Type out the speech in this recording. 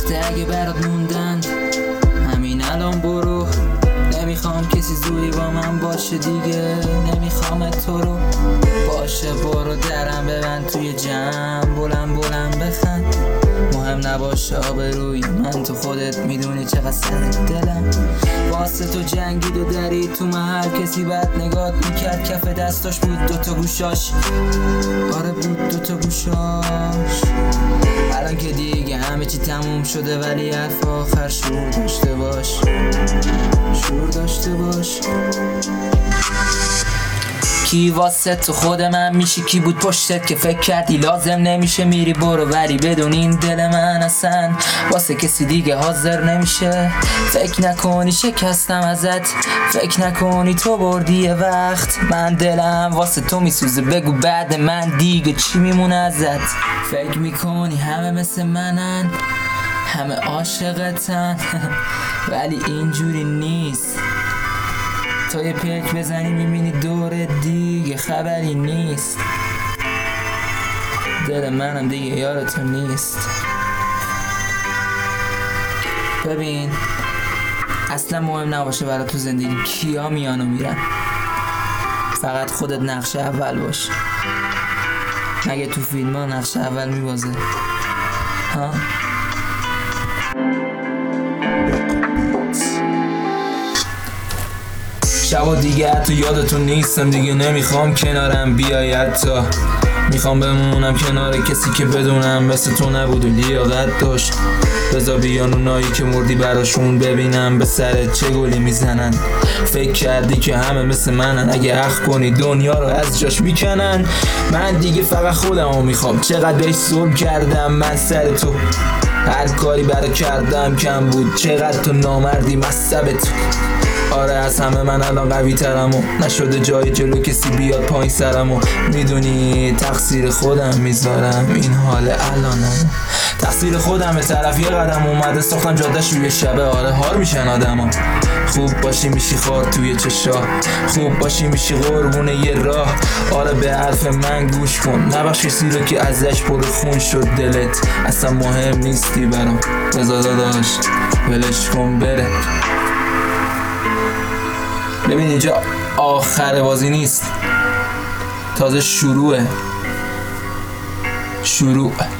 رفته اگه برات موندن همین الان برو. نمیخوام کسی زوری با من باشه دیگه، نمیخوام تو رو. باشه برو درم ببند توی جمع، بلند بلند بخند. مهم نباشه آبروی من، تو خودت میدونی چقدر سر دلم واسه تو جنگید و درید تو محل. کسی بد نگات میکرد، کف دستاش بود دوتا گوشاش. آره بود دوتا گوشاش. الان که دیگه همه چی تموم شده، ولی حرف آخر شور داشته باش، شور داشته باش. کی واسه تو خود من میشی؟ کی بود پشتت که فکر کردی لازم نمیشه میری برو ولی بدون این دل من اصلا واسه کسی دیگه حاضر نمیشه. فکر نکنی شکستم ازت، فکر نکنی تو بردی یه وقت. من دلم واسه تو میسوزه، بگو بعد من دیگه چی میمونه ازت. فکر میکنی همه مثل منن، همه عاشقتن ولی اینجوری نیست. تا یه پیک بزنی میبینی دور دیگه خبری نیست. دل منم دیگه یار تو نیست. ببین اصلا مهم نباشه برای تو زندگی کیا میان و میرن، فقط خودت نقش اول باش. مگه تو فیلم ها نقش اول میبازه ها؟ شبا دیگه حتی یادتون نیستم، دیگه نمیخوام کنارم بیای حتی. میخوام بمونم کنار کسی که بدونم مثل تو نبود و لیاقت داشت. بذار بیان اونایی که مردی براشون، ببینم به سرت چه گلی میزنن. فکر کردی که همه مثل منن، اگه حق کنی دنیا رو از جاش میکنن. من دیگه فقط خودمو میخوام، چقدر بهش ظلم کردم من سر تو. هر کاری برا کردم کم بود، چقدر تو نامردی مصبت. آره از همه من الان قوی ترم و نشده جای جلو کسی بیاد پایین سرم. و میدونی تقصیر خودم میذارم این حال الانم، تقصیر خودم. طرف یه قدم اومده ساختم جادش روی شبه. آره هار میشن آدم ها. خوب باشی میشی خار توی چشا، خوب باشی میشی قربون یه راه. آره به حرف من گوش کن، نبخش کسی رو که ازش پر خون شد دلت. اصلا مهم نیستی برام، بذار داداش ولش کن بره. ببین اینجا آخر بازی نیست، تازه شروعه.